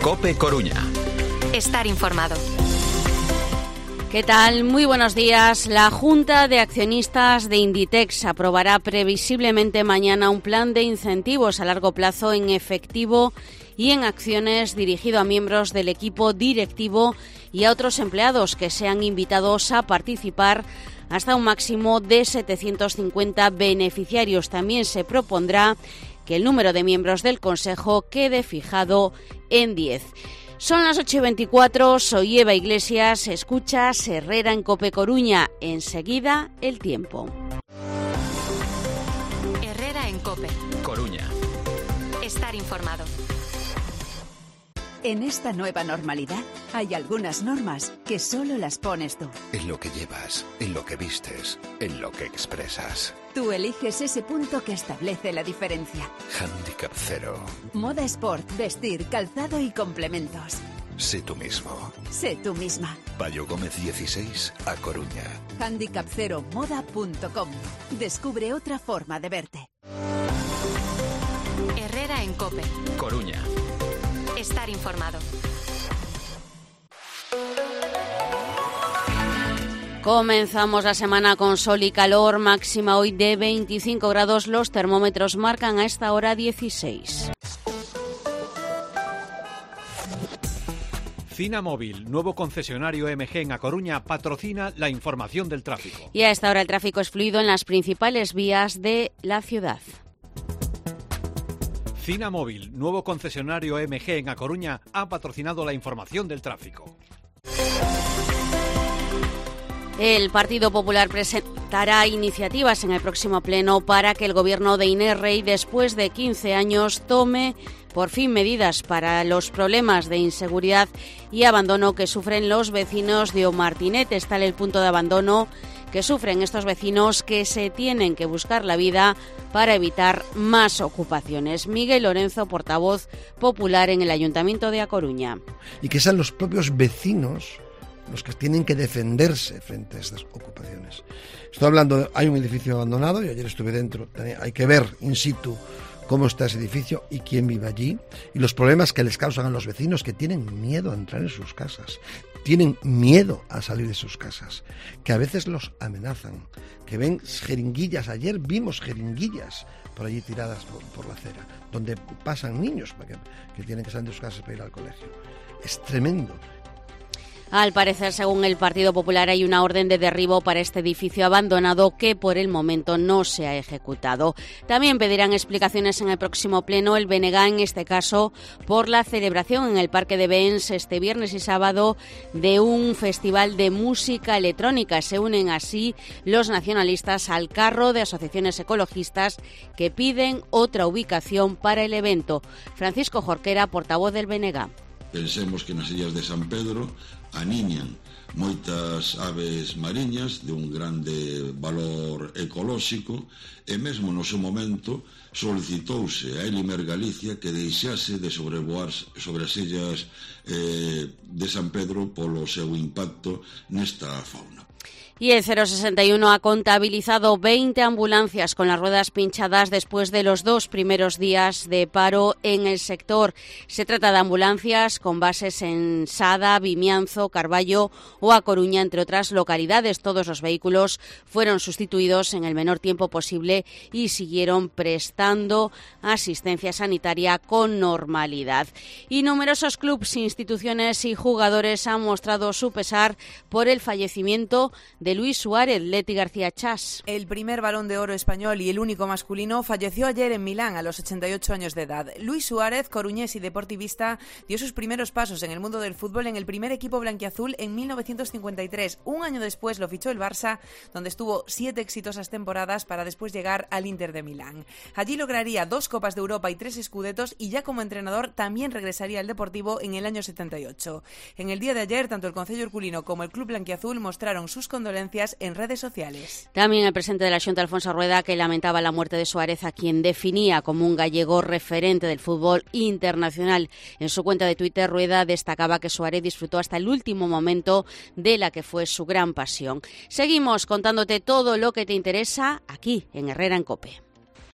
COPE Coruña. Estar informado. ¿Qué tal? Muy buenos días. La Junta de Accionistas de Inditex aprobará previsiblemente mañana un plan de incentivos a largo plazo en efectivo y en acciones dirigido a miembros del equipo directivo y a otros empleados que sean invitados a participar hasta un máximo de 750 beneficiarios. También se propondrá que el número de miembros del Consejo quede fijado en 10. Son las 8:24, soy Eva Iglesias, escuchas Herrera en COPE Coruña. Enseguida, el tiempo. Herrera en COPE Coruña. Estar informado. En esta nueva normalidad hay algunas normas que solo las pones tú. En lo que llevas, en lo que vistes, en lo que expresas. Tú eliges ese punto que establece la diferencia. Handicap Cero. Moda Sport, vestir, calzado y complementos. Sé tú mismo. Sé tú misma. Payo Gómez 16, A Coruña. handicapceromoda.com. Descubre otra forma de verte. Herrera en COPE Coruña. Estar informado. Comenzamos la semana con sol y calor, máxima hoy de 25 grados. Los termómetros marcan a esta hora 16. Cinamóvil, nuevo concesionario MG en A Coruña, patrocina la información del tráfico. Y a esta hora el tráfico es fluido en las principales vías de la ciudad. Cinamóvil, nuevo concesionario MG en A Coruña, ha patrocinado la información del tráfico. El Partido Popular presentará iniciativas en el próximo pleno para que el gobierno de Inés Rey, después de 15 años, tome por fin medidas para los problemas de inseguridad y abandono que sufren los vecinos de Omartinet. Está en el punto de abandono que sufren estos vecinos que se tienen que buscar la vida para evitar más ocupaciones. Miguel Lorenzo, portavoz popular en el Ayuntamiento de A Coruña. Y que sean los propios vecinos los que tienen que defenderse frente a estas ocupaciones. Estoy hablando, hay un edificio abandonado, y ayer estuve dentro, hay que ver in situ cómo está ese edificio y quién vive allí, y los problemas que les causan a los vecinos que tienen miedo a entrar en sus casas, tienen miedo a salir de sus casas, que a veces los amenazan, que ven jeringuillas. Ayer vimos jeringuillas por allí tiradas por la acera, donde pasan niños que tienen que salir de sus casas para ir al colegio. Es tremendo. Al parecer, según el Partido Popular, hay una orden de derribo para este edificio abandonado que por el momento no se ha ejecutado. También pedirán explicaciones en el próximo pleno el BNG, en este caso, por la celebración en el Parque de Bens este viernes y sábado de un festival de música electrónica. Se unen así los nacionalistas al carro de asociaciones ecologistas que piden otra ubicación para el evento. Francisco Jorquera, portavoz del BNG. Pensemos que nas illas de San Pedro aniñan moitas aves mariñas de un grande valor ecolóxico e mesmo no seu momento solicitouse a Elimer Galicia que deixase de sobrevoar sobre as illas de San Pedro polo seu impacto nesta fauna. Y el 061 ha contabilizado 20 ambulancias con las ruedas pinchadas después de los 2 primeros días de paro en el sector. Se trata de ambulancias con bases en Sada, Vimianzo, Carballo o A Coruña, entre otras localidades. Todos los vehículos fueron sustituidos en el menor tiempo posible y siguieron prestando asistencia sanitaria con normalidad. Y numerosos clubes, instituciones y jugadores han mostrado su pesar por el fallecimiento de Luis Suárez. Leti García Chas. El primer Balón de Oro español y el único masculino falleció ayer en Milán a los 88 años de edad. Luis Suárez, coruñés y deportivista, dio sus primeros pasos en el mundo del fútbol en el primer equipo blanquiazul en 1953. Un año después lo fichó el Barça, donde estuvo 7 exitosas temporadas para después llegar al Inter de Milán. Allí lograría 2 Copas de Europa y 3 Scudettos y ya como entrenador también regresaría al Deportivo en el año 78. En el día de ayer, tanto el Concello Herculino como el Club Blanquiazul mostraron sus condolencias en redes sociales. También el presidente de la Xunta, Alfonso Rueda, que lamentaba la muerte de Suárez, a quien definía como un gallego referente del fútbol internacional. En su cuenta de Twitter, Rueda destacaba que Suárez disfrutó hasta el último momento de la que fue su gran pasión. Seguimos contándote todo lo que te interesa aquí en Herrera en COPE.